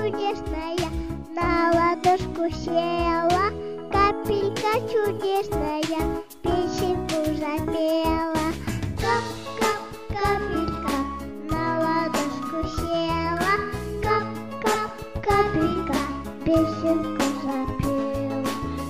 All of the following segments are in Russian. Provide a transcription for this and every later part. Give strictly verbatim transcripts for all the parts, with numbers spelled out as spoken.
чудесная на ладошку села, капелька чудесная песенку запела. Кап-кап, капелька на ладошку села, кап-кап, капелька песенку запела.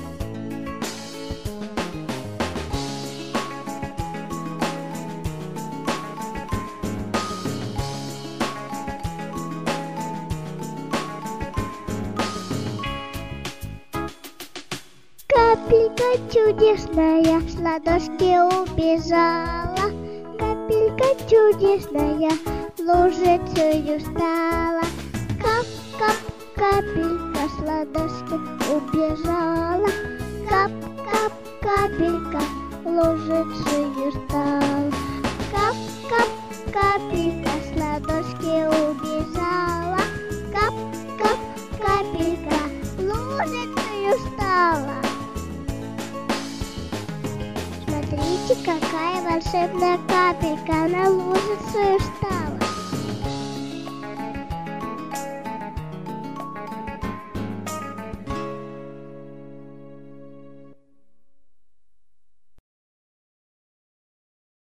Капелька чудесная с ладошки убежала, капелька чудесная лужицею стала. Кап-кап, капелька с ладошки убежала, кап-кап, капелька лужицею стала. Кап-кап, капелька с ладошки убежала, кап-кап, капелька лужицею стала. Смотрите, какая волшебная капелька на лужицу стала.